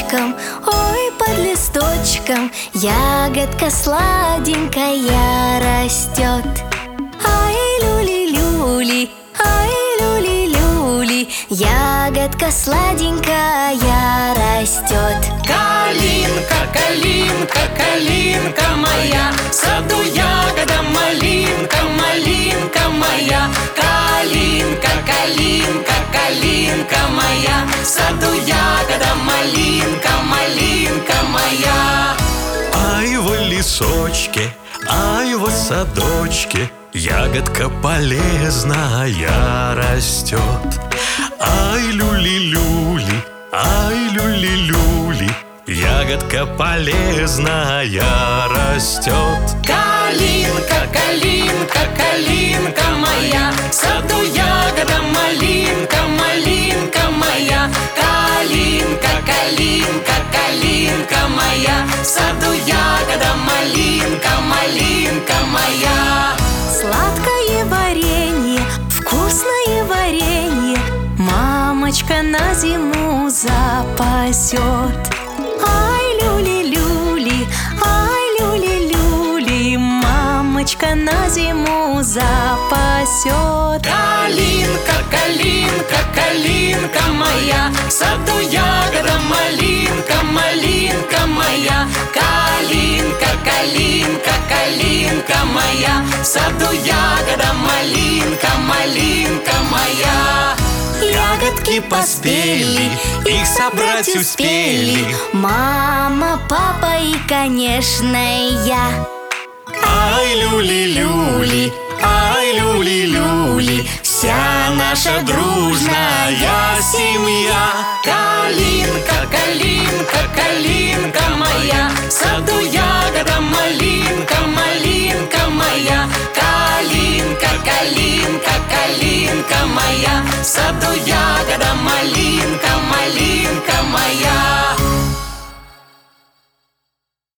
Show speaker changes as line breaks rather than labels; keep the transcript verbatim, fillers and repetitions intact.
листочком, ой, под листочком ягодка сладенькая растет. Ай, люли-люли, ай, люли-люли, ягодка сладенькая растет.
Калинка, калинка, калинка моя, в саду ягода малинка, малинка моя. Калинка, калинка, калинка моя, в саду ягода малинка, малинка моя.
Ай, в лесочке, ай, в садочке ягодка полезная растет. Ай, люли-люли, ай, люли-люли, ягодка полезная растет.
Калинка, калинка, калинка моя, в саду ягода малинка, малинка моя. Калинка, калинка, калинка моя, в саду ягода малинка, малинка моя.
Сладкое варенье, вкусное варенье мамочка на зиму запасет. Ай, люли-люли, ай, люли-люли, мамочка на зиму запасет.
Калинка, калинка, калинка моя, в саду ягода малинка, малинка моя. Калинка, калинка, калинка моя, в саду ягода малинка, малинка моя.
Ягодки поспели, их собрать успели.
Мама, папа и, конечно, я.
Ай, люли-люли, ай, люли-люли, вся наша дружная семья.
Калинка, калинка, калинка моя, в саду ягода малинка, малинка моя. Калинка, калинка, калинка моя, в саду ягода